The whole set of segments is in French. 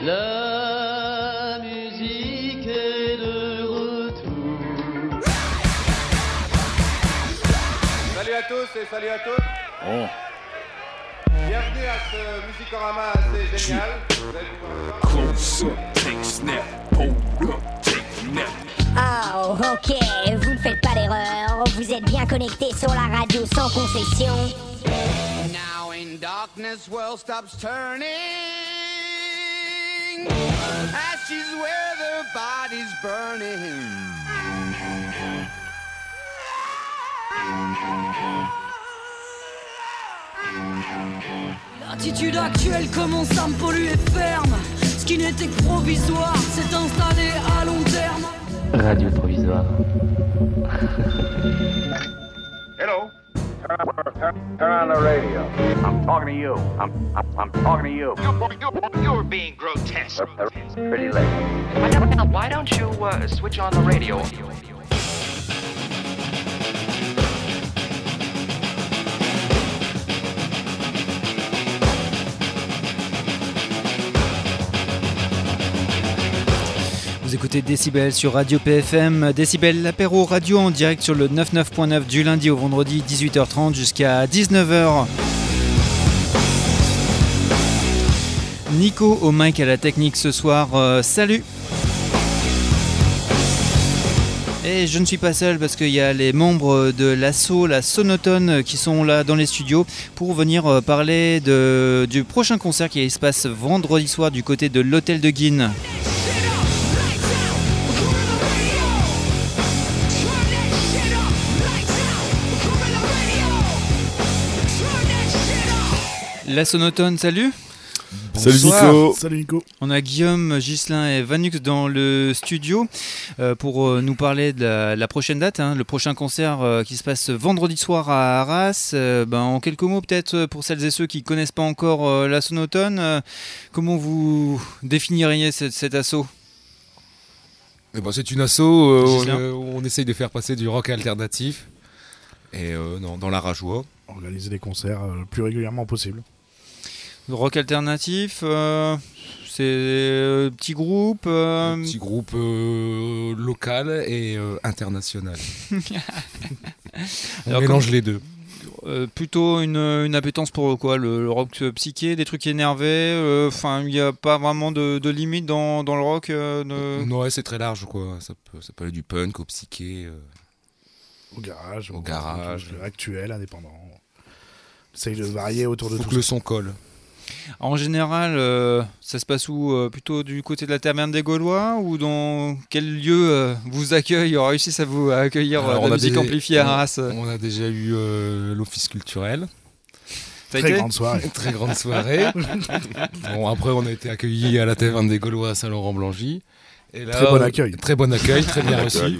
La musique est de retour. Salut à tous et salut à toutes. Oh. Bienvenue à ce Musicorama assez génial. Vous allez pouvoir Oh, ok, vous ne faites pas d'erreur. Vous êtes bien connectés sur la radio sans concession. Now in darkness, world stops turning. Ashes where the body's burning. L'attitude actuelle commence à me polluer ferme. Ce qui n'était que provisoire s'est installé à long terme. Radio provisoire. Hello. Turn on the radio. I'm talking to you. I'm talking to you. You're being grotesque. Pretty late. Why don't you switch on the radio? Vous écoutez Décibel sur Radio PFM, Décibel l'apéro radio en direct sur le 99.9 du lundi au vendredi 18h30 jusqu'à 19h. Nico au mic à la technique ce soir, salut. Et je ne suis pas seul parce qu'il y a les membres de l'asso, la Sonotone, qui sont là dans les studios pour venir parler du prochain concert qui se passe vendredi soir du côté de l'Hôtel de Guine. La Sonotone, salut. Salut Nico. Salut Nico. On a Guillaume, Ghislain et Vanux dans le studio pour nous parler de la prochaine date, le prochain concert qui se passe vendredi soir à Arras. En quelques mots peut-être pour celles et ceux qui ne connaissent pas encore la Sonotone, comment vous définiriez cet assaut ? C'est une asso où on essaye de faire passer du rock alternatif et dans la rajoie. Organiser des concerts le plus régulièrement possible. Rock alternatif, c'est petit groupe. Petit groupe local et international. On mélange les deux. Plutôt une appétence pour quoi ? Le rock psyché, des trucs énervés. Il n'y a pas vraiment de limite dans le rock. Non, c'est très large quoi. Ça peut aller du punk au psyché. Au garage. Actuel, indépendant. Essaye de varier autour de tout. Faut que le son colle. En général, ça se passe où ? Plutôt du côté de la Taverne des Gaulois ou dans quel lieu vous accueille, réussissent à vous accueillir la musique amplifiée à Arras ? On a déjà eu l'office culturel. Très grande soirée. Très grande soirée. Après, on a été accueillis à la Taverne des Gaulois à Saint-Laurent-Blangy. Et là, Très bon accueil, très bien reçu.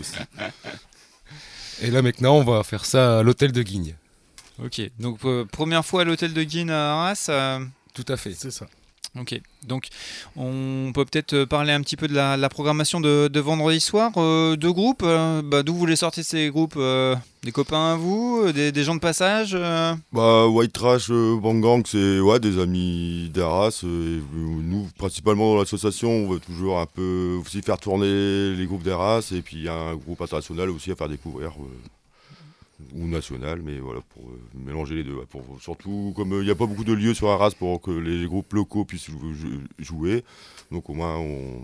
Et là, maintenant, on va faire ça à l'Hôtel de Guigne. Ok, donc première fois à l'Hôtel de Guigne à Arras. Tout à fait. C'est ça. Ok, donc on peut peut-être parler un petit peu de la programmation de vendredi soir. Deux groupes, d'où vous les sortez ces groupes ? Des copains à vous ? Des gens de passage ? White Trash Bang Gang, c'est des amis d'Arras. Et nous, principalement dans l'association, on veut toujours un peu aussi faire tourner les groupes d'Arras. Et puis il y a un groupe international aussi à faire découvrir. Ou national, mais voilà, pour mélanger les deux. Surtout, comme il n'y a pas beaucoup de lieux sur Arras pour que les groupes locaux puissent jouer, donc au moins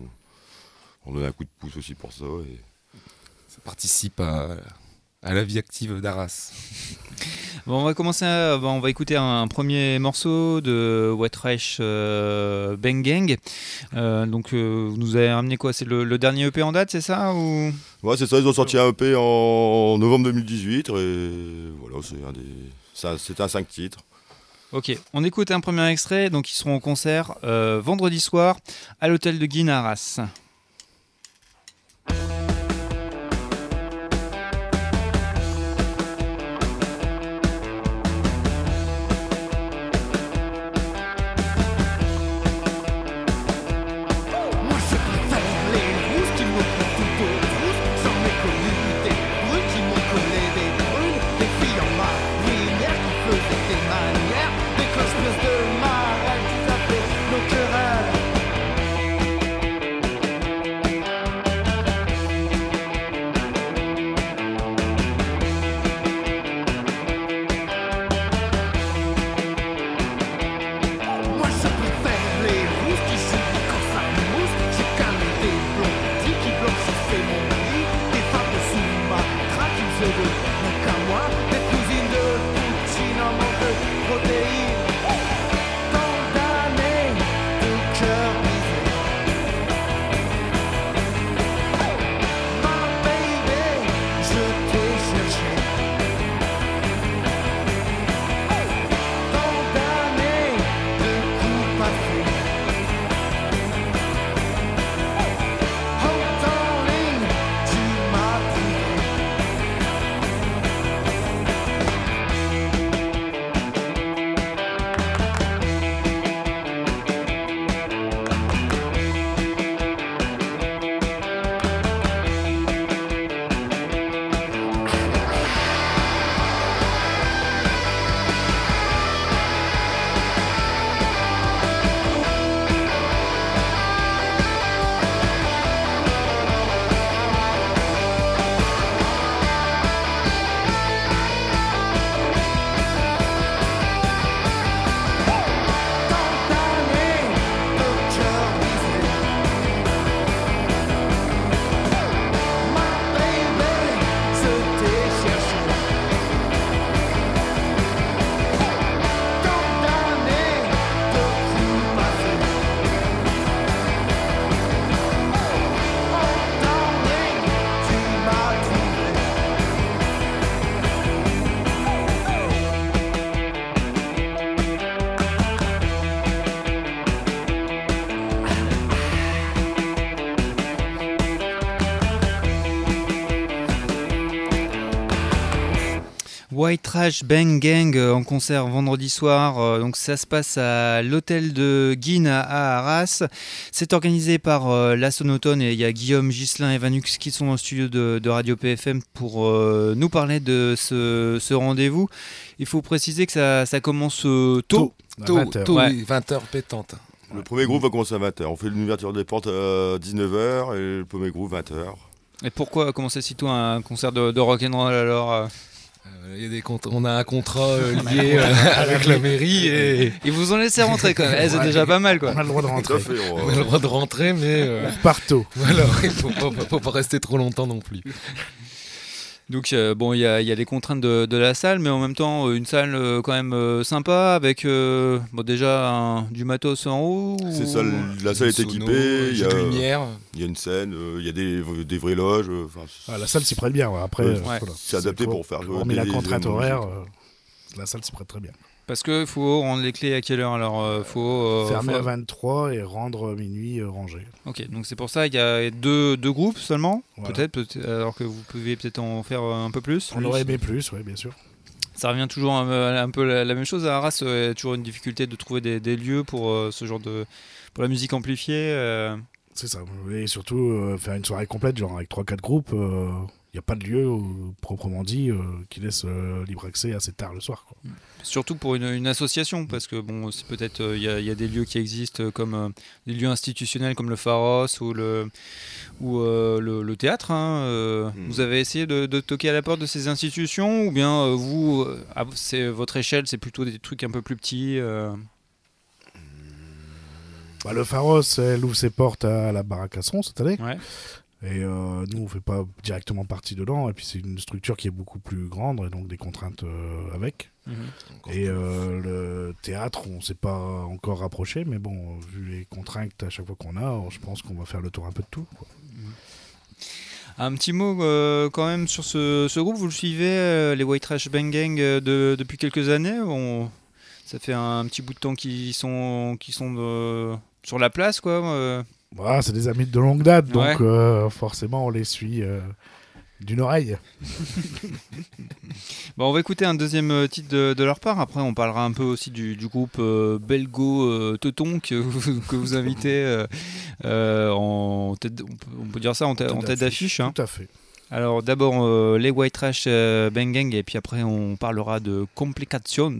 on donne un coup de pouce aussi pour ça. Et ça participe à la vie active d'Arras. On va commencer, on va écouter un premier morceau de White Trash Bang Gang. Vous nous avez ramené quoi ? C'est le dernier EP en date, c'est ça ou... Ouais, c'est ça, ils ont sorti un EP en novembre 2018 et voilà, c'est un 5 titres. Ok, on écoute un premier extrait, donc ils seront au concert vendredi soir à l'Hôtel de Guine à Arras. Des cloches de marelle qui s'appellent nos querelles. White Trash Bang Gang en concert vendredi soir. Donc ça se passe à l'hôtel de Guine à Arras. C'est organisé par la Sonotone et il y a Guillaume, Ghislain et Vanux qui sont dans le studio de Radio PFM pour nous parler de ce rendez-vous. Il faut préciser que ça commence tôt. 20h pétante. Le premier groupe va commencer à 20h. On fait l'ouverture des portes à 19h et le premier groupe 20h. Et pourquoi commencer si tôt un concert de rock'n'roll alors on a un contrat lié avec la mairie et ils vous ont laissé rentrer quand même. C'est déjà pas mal quoi. On a le droit de rentrer. On a le droit de rentrer mais on repart tôt. Voilà, il faut pas rester trop longtemps non plus. Donc bon, il y a les contraintes de la salle, mais en même temps une salle quand même sympa avec déjà du matos en haut. C'est ça, la salle est équipée, il y a de lumière, il y a une scène, il y a des vraies loges. La salle s'y prête bien. Ouais. Après, voilà. C'est adapté pour faire jouer. Mais la contrainte horaire, la salle s'y prête très bien. Parce qu'il faut rendre les clés à quelle heure alors faut fermer à 23 et rendre minuit rangé. Ok, donc c'est pour ça il y a deux groupes seulement, voilà. peut-être, alors que vous pouvez peut-être en faire un peu plus. On aurait aimé plus, oui, bien sûr. Ça revient toujours un peu la même chose à Arras, il y a toujours une difficulté de trouver des lieux pour ce genre pour la musique amplifiée. C'est ça, et surtout faire une soirée complète, genre avec 3-4 groupes. Il n'y a pas de lieu proprement dit qui laisse libre accès assez tard le soir, quoi. Surtout pour une association, parce que bon, c'est peut-être il y a des lieux qui existent comme des lieux institutionnels comme le Pharos ou le théâtre. Vous avez essayé de toquer à la porte de ces institutions ou bien vous, c'est votre échelle, c'est plutôt des trucs un peu plus petits. Le Pharos, elle ouvre ses portes à la Baraque à Son cette année. Ouais. Et nous, on ne fait pas directement partie dedans. Et puis, c'est une structure qui est beaucoup plus grande et donc des contraintes avec. Mm-hmm. Et le théâtre, on ne s'est pas encore rapproché. Mais bon, vu les contraintes à chaque fois qu'on a, je pense qu'on va faire le tour un peu de tout, quoi. Un petit mot quand même sur ce groupe. Vous le suivez, les White Trash Bang Gang, depuis quelques années. Ça fait un petit bout de temps qu'ils sont sur la place, quoi. C'est des amis de longue date, donc forcément on les suit d'une oreille. On va écouter un deuxième titre de leur part. Après, on parlera un peu aussi du groupe belgo Teuton que vous invitez en tête, on peut dire ça en tête d'affiche. Tout à fait. Alors d'abord les White Trash Bang Gang et puis après on parlera de Complications.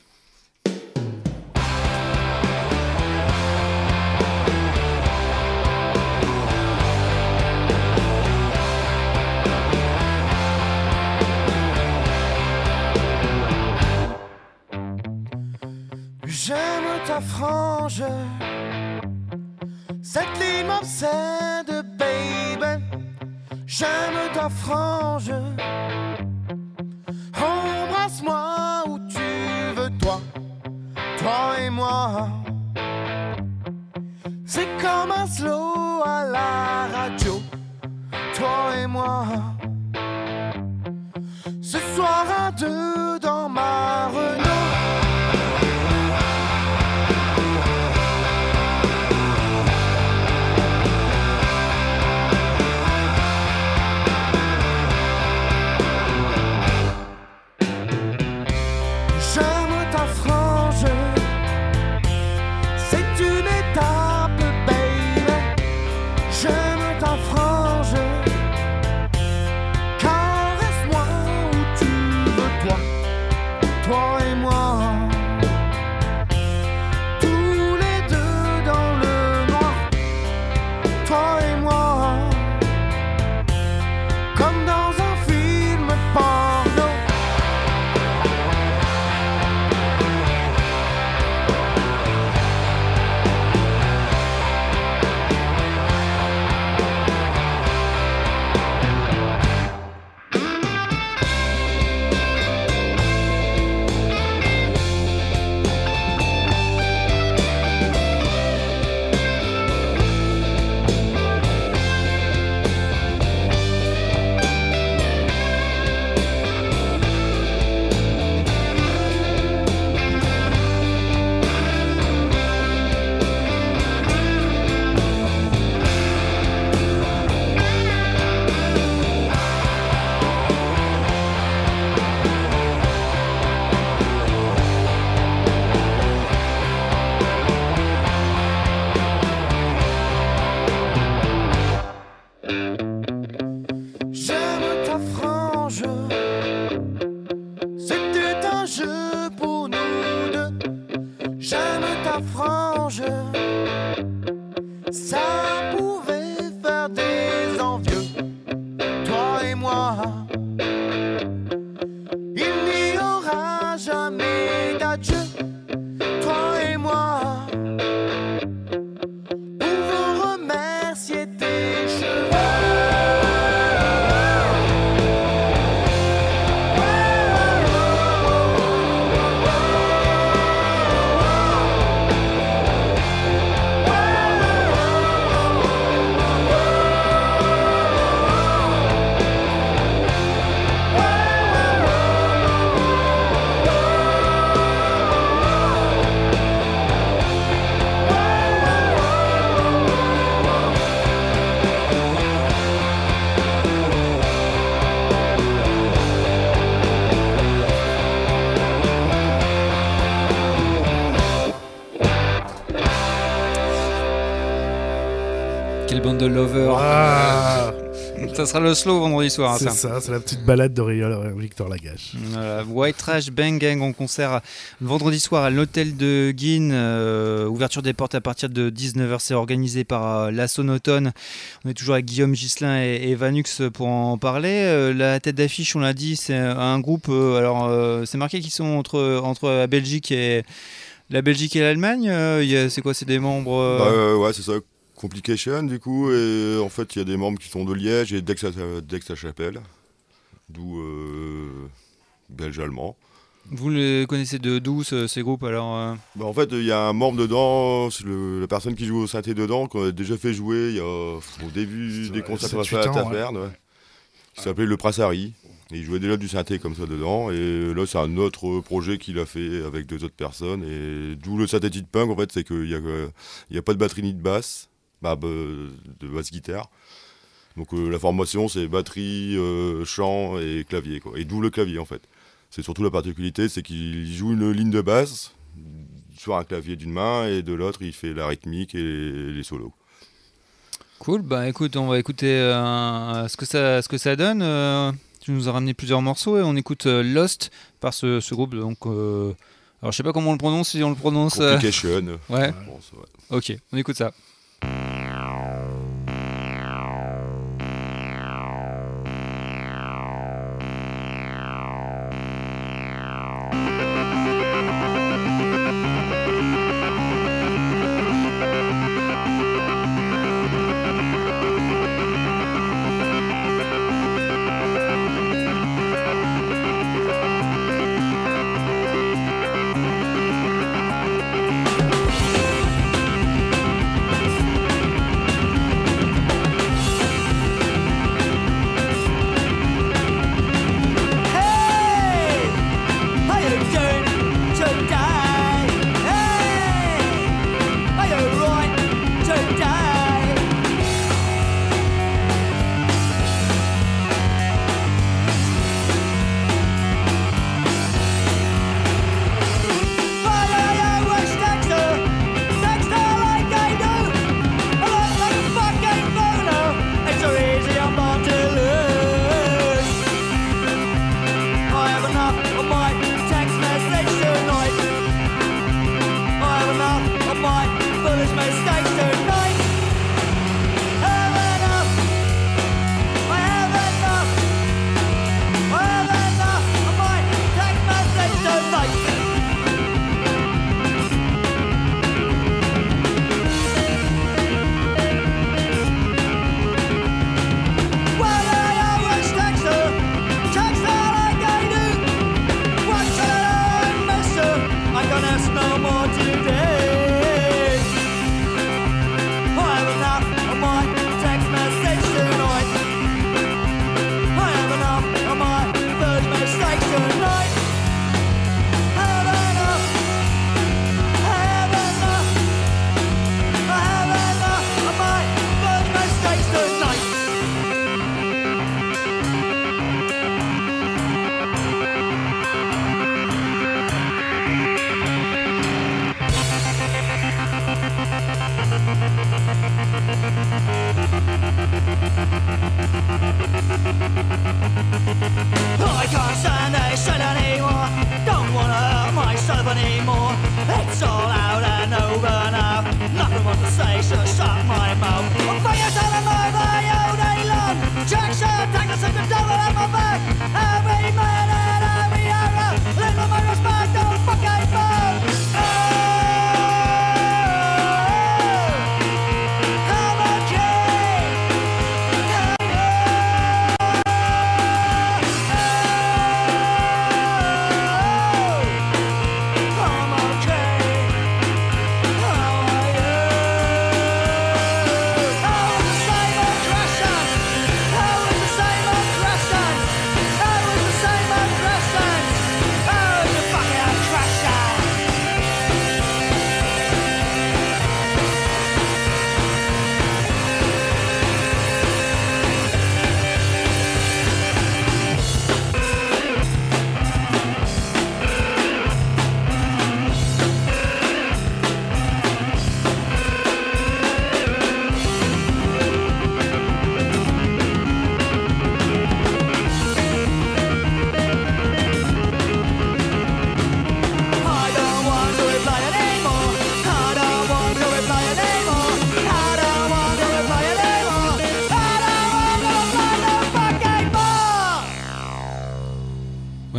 J'aime ta frange, cette ligne m'obsède, baby. J'aime ta frange, embrasse-moi où tu veux, toi et moi. C'est comme un slow à la radio, toi et moi. Ce soir à deux dans ma Renault. la frange, ça pouvait faire des envieux, toi et moi. Il n'y aura jamais d'adieu, toi et moi. Pour vous remercier tes cheveux. Quelle bande de lovers. Ah. Ça sera le slow vendredi soir. C'est ça, c'est la petite balade de Victor Lagache. White Trash Bang Gang en concert vendredi soir à l'hôtel de Guine. Ouverture des portes à partir de 19h. C'est organisé par la Sonotone. On est toujours avec Guillaume Ghislain et Vanux pour en parler. La tête d'affiche, on l'a dit, c'est un groupe. C'est marqué qu'ils sont entre la Belgique et l'Allemagne. C'est quoi? C'est des membres. Ouais, c'est ça. Complication du coup, et en fait il y a des membres qui sont de Liège et d'Aix-la-Chapelle, d'où belge-allemand. Vous les connaissez d'où ces groupes alors En fait il y a un membre dedans, la personne qui joue au synthé dedans, qu'on a déjà fait jouer au début des concerts qu'on a fait à la Taverne, ouais. Qui s'appelait Le Prassari. Et il jouait déjà du synthé comme ça dedans, et là c'est un autre projet qu'il a fait avec 2 autres personnes, et d'où le synthétique punk en fait, c'est qu'il n'y a pas de batterie ni de basse. De basse-guitare. Donc la formation c'est batterie, chant et clavier, quoi. Et d'où le clavier en fait. C'est surtout la particularité, c'est qu'il joue une ligne de basse sur un clavier d'une main et de l'autre il fait la rythmique et les solos. Cool, écoute, on va écouter ce que ça donne. Tu nous as ramené plusieurs morceaux et on écoute Lost par ce groupe. Donc, alors je sais pas comment on le prononce, si on le prononce. Complication. Ouais. Pense, ouais. Ok, on écoute ça.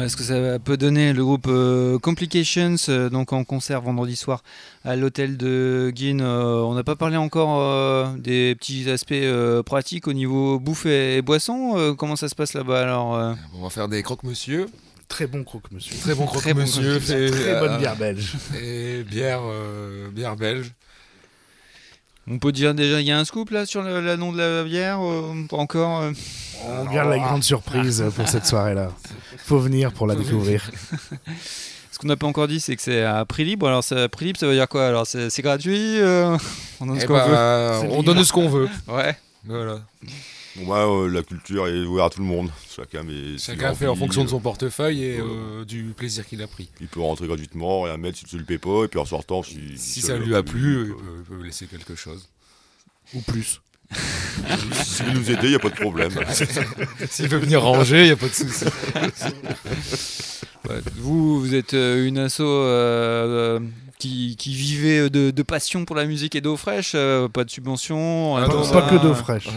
Voilà ce que ça peut donner le groupe Complications, donc en concert vendredi soir à l'hôtel de Guînes. On n'a pas parlé encore des petits aspects pratiques au niveau bouffe et boisson. Comment ça se passe là-bas alors On va faire des croque-monsieur. Très bon croque-monsieur. Très bon croque-monsieur. Très bonne bière belge. Et bière belge. On peut dire déjà, il y a un scoop là sur l'annonce de la bière pas encore On garde la grande surprise pour cette soirée-là. Faut venir pour la découvrir. Ce qu'on n'a pas encore dit, c'est que c'est à prix libre. Alors, prix libre, ça veut dire quoi? Alors, c'est gratuit on donne ce qu'on veut. On donne ce qu'on veut. Ouais. Voilà. Bon, la culture est ouverte à tout le monde. Chacun fait en fonction de son portefeuille et du plaisir qu'il a pris. Il peut rentrer gratuitement, rien mettre si tu le paies pas, et puis en sortant, si ça lui a plu, il peut laisser quelque chose. Ou plus. S'il veut nous aider, il n'y a pas de problème. S'il veut venir ranger, il n'y a pas de souci. Ouais, vous êtes une asso qui vivait de passion pour la musique et d'eau fraîche, pas de subvention. Pas que d'eau fraîche.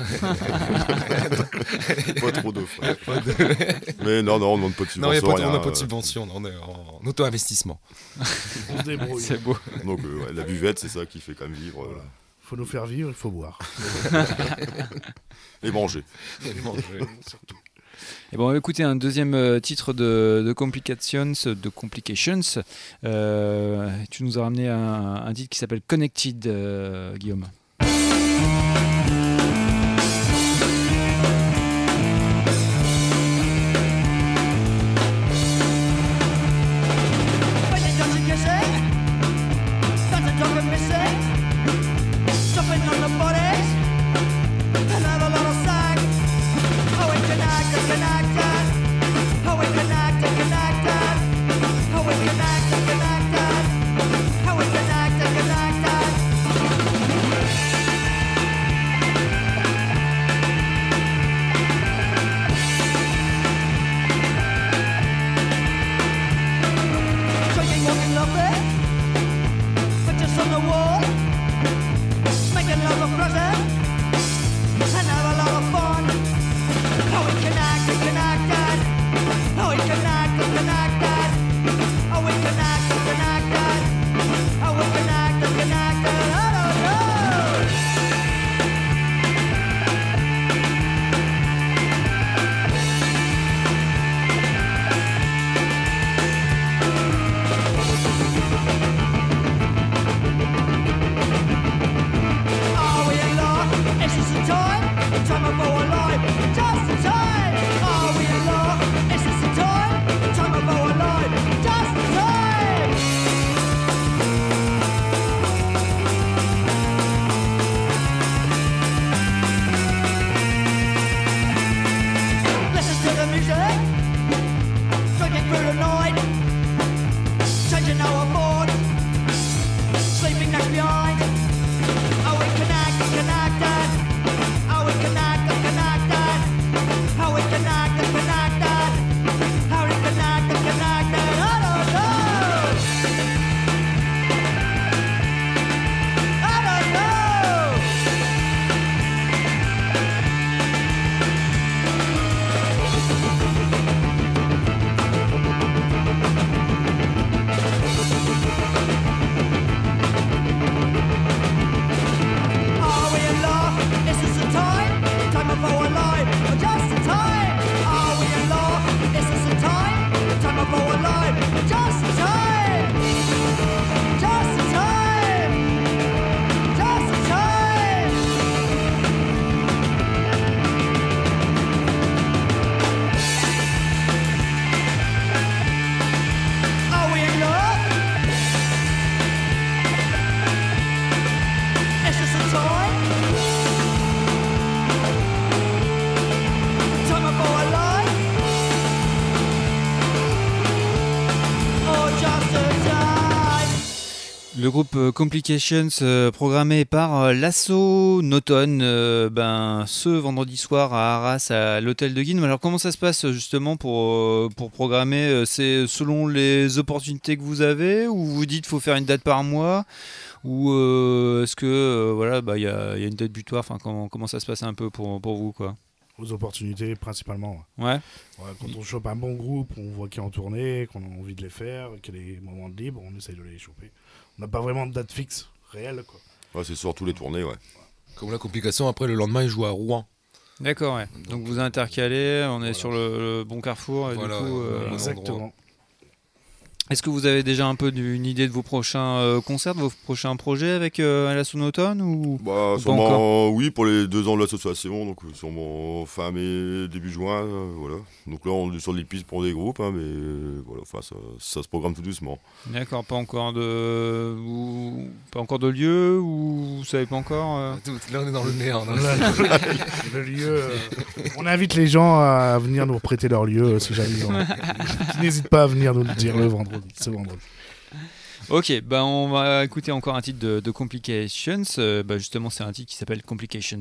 Pas trop d'eau fraîche. Mais non, on n'a pas de subvention. On n'a pas de subvention, on est en auto-investissement. On se débrouille. C'est beau. Donc la buvette, c'est ça qui fait quand même vivre. Faut nous faire vivre, il faut boire. Et manger. Surtout. Et bon, écoutez, un deuxième titre de Complications. Tu nous as ramené un titre qui s'appelle Connected, Guillaume. Le groupe Complications, programmé par l'Asso Noton, ce vendredi soir à Arras, à l'hôtel de Guînes. Alors comment ça se passe justement pour programmer? C'est selon les opportunités que vous avez, ou vous dites qu'il faut faire une date par mois, ou est-ce que y a une date butoir? Enfin, comment ça se passe un peu pour vous, quoi? aux opportunités principalement. Ouais. Quand on chope un bon groupe, on voit qu'il est en tournée, qu'on a envie de les faire, qu'il y a des moments de libre, on essaye de les choper. On n'a pas vraiment de date fixe réelle, quoi. Ouais, c'est surtout les tournées, ouais. Comme la complication, après le lendemain, ils jouent à Rouen. D'accord, ouais. Donc vous intercalez, on est sur le bon carrefour. Et Voilà, du coup, exactement. Est-ce que vous avez déjà un peu une idée de vos prochains concerts, de vos prochains projets avec la Sonotone ou Bah, ou sûrement, pas encore oui, pour les 2 ans de l'association, donc sûrement fin mai, début juin, voilà. Donc là, on est sur les pistes pour des groupes, hein, mais voilà, enfin, ça se programme tout doucement. D'accord, pas encore de lieu ou vous savez pas encore Là, on est dans le néant. Le lieu, on invite les gens à venir nous prêter leur lieu si jamais ils en ont. Qui n'hésitent pas à venir nous le dire ce vendredi. Ok, bah on va écouter encore un titre de Complications. Justement, c'est un titre qui s'appelle Complications.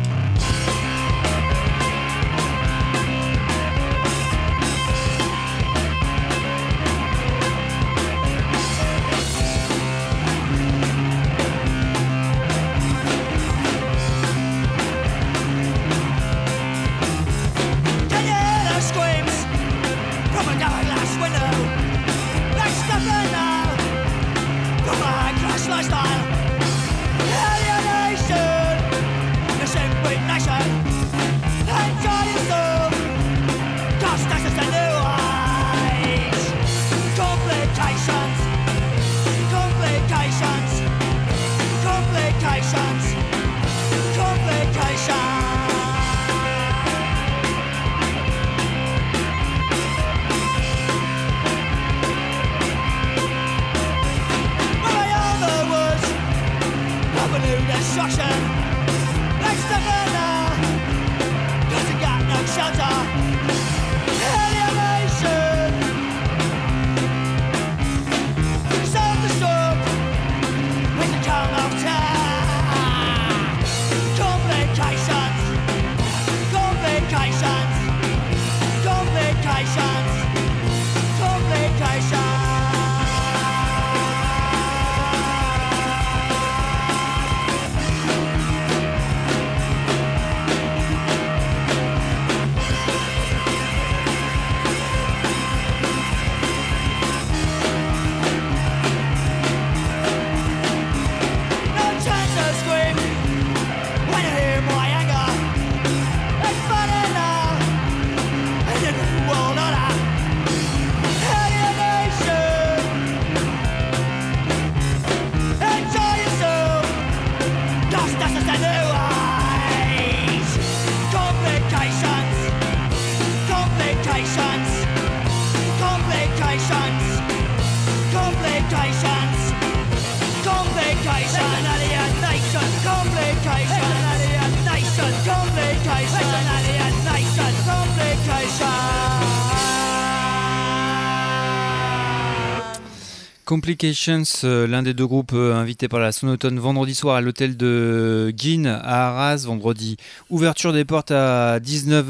Complications, l'un des 2 groupes invités par la Sonotone vendredi soir à l'hôtel de Guine à Arras, vendredi. Ouverture des portes à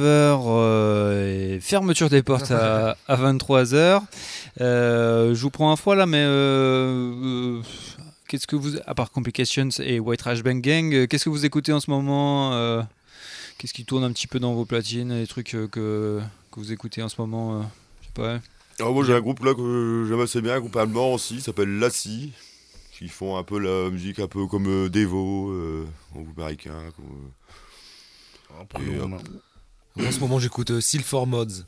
19h et fermeture des portes à 23h. Je vous prends un froid là, mais qu'est-ce que vous, à part Complications et White Trash Bang Gang, qu'est-ce que vous écoutez en ce moment Qu'est-ce qui tourne un petit peu dans vos platines, les trucs que vous écoutez en ce moment je sais pas. Alors moi j'ai un groupe là que j'aime assez bien, un groupe allemand aussi, s'appelle Lassie, qui font un peu la musique un peu comme Devo, en groupe américain. En ce moment j'écoute Silver Mods.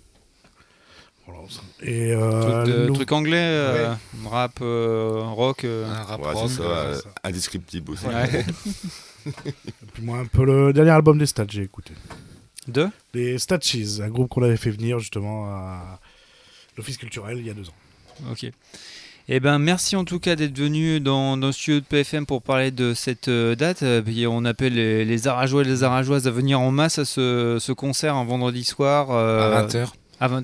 Et truc anglais, rap, rock. Un rap rock. C'est ça, indescriptible aussi. Ouais. Et puis moi un peu le dernier album des Stats j'ai écouté. Des Statches, un groupe qu'on avait fait venir justement à l'Office culturel il y a 2 ans. Ok. Eh ben, merci en tout cas d'être venu dans le studio de PFM pour parler de cette date. Puis on appelle les Arageois et les Arageoises à venir en masse à ce concert un vendredi soir. À 20h. À 20h.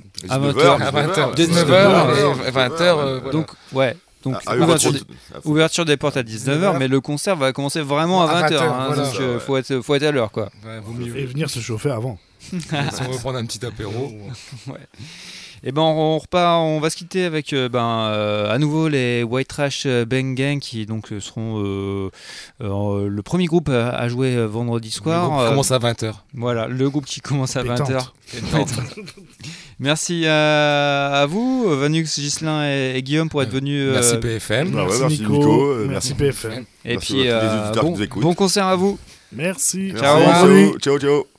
19h. 20h. Donc, ouais. Donc, ouverture des portes à 19h, mais le concert va commencer vraiment à 20h. Voilà. Donc, faut être à l'heure, quoi. Ouais, et venir se chauffer avant. Si on veut prendre un petit apéro. Ouais. Et ben on repart, on va se quitter avec à nouveau les White Trash Bang Gang qui donc seront le premier groupe à jouer vendredi soir. Le groupe qui commence à 20h. Voilà, le groupe qui commence à Pétante. 20h. Merci à vous, Vanux, Ghislain et Guillaume pour être venus. Merci PFM. Merci Nico. Merci PFM. Et Merci puis à tous les auditeurs qui nous écoutent. bon concert à vous. Merci. Ciao. Ciao.